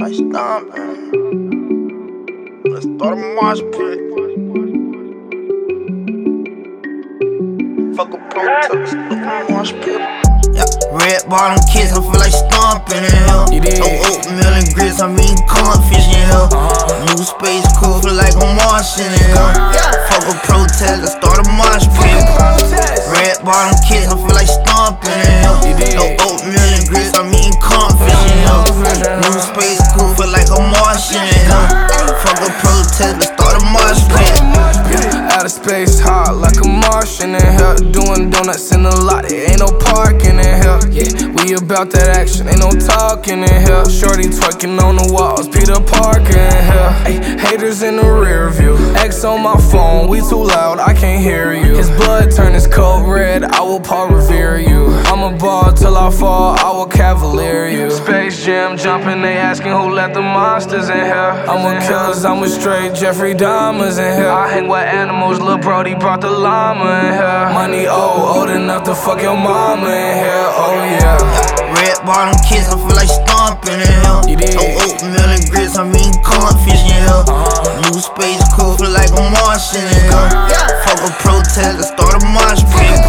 like stomping. Let's start a mosh pit. Fuck a protest, look a mosh pit. Yeah, red bottom kids, I feel like stomping in hell. No oatmeal and grits, I'm eating cornfish in hell. New space cool, feel like I'm Martian in hell. Fuck a protest, let's start a mosh pit. Red bottom kids, I feel like stomping in hell. No oatmeal and grits, I'm eating cornfish in hell. New space cool, feel like I'm Martian in hell. Fuck a protest, let's start a mosh pit. Outer space hot like a Martian in here. Doing donuts in the lot, there ain't no parking in here. Yeah, we about that action, ain't no talking in here. Shorty twerking on the walls, Peter Parker in here. Ay, haters in the rear view. X on my phone, we too loud, I can't hear you. His blood turn his coat red, I will Paul Revere you. I'm a ball till I fall, I will cavalier you. Space Jam jumping, they asking who let the monsters in here. I'm a killers, I'm a straight Jeffrey Dahmer's in here. I hang with animals, Lil' Brody brought the llama in here. Money old enough to fuck your mama in here, oh yeah. Red bottom kids, I feel like stomping in hell. No oatmeal and grits, I'm eating cornfish in hell. New space cool, feel like I'm Martian in hell. Fuck a protest, let's start a mosh pit.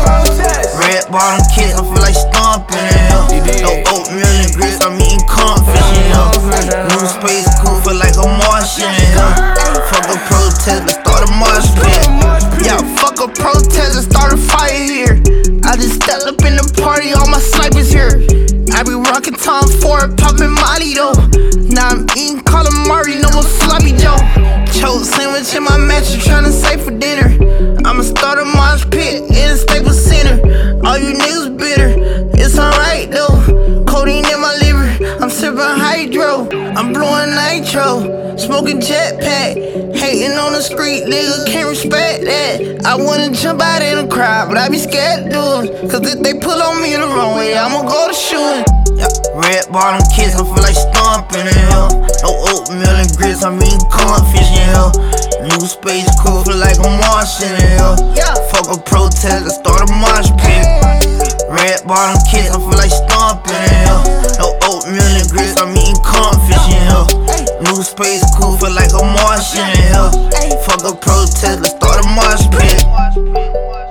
Red bottom kids, I feel like stomping in hell. No oatmeal and grits, I'm eating cornfish in hell. New space cool, feel like I'm Martian in hell. Fuck a protest, let's start a mosh pit. Yeah, fuck a protest, let's start a fire here. I just stepped up in the party, all my snipers here. I be rockin' Tom Ford, poppin' Molly though. Now I'm eating calamari, no more sloppy Joe. Choke sandwich in my mattress, tryna save for dinner. I'ma start a mosh pit in a Staples Center. All you niggas bitter, it's alright though. Codeine in my liver, I'm sippin' hydro. I'm blowing nitro, smoking jetpack. Hating on the street, nigga can't respect that. I wanna jump out in the crowd, but I be scared to do it. Cause if they pull on me the wrong way, I'ma go to shooting. Yeah, red bottom kids, I feel like stomping in hell. No oatmeal and grits, I'm eating cornfish in hell. New space cool, feel like I'm Martian in hell. Fuck a protest, let's start a mosh pit. Red bottom kids, I feel like stomping in hell. No oatmeal and grits, I'm eating cornfish in hell. New space cool, feel like I'm Martian in hell. Fuck a protest, let's start a mosh pit.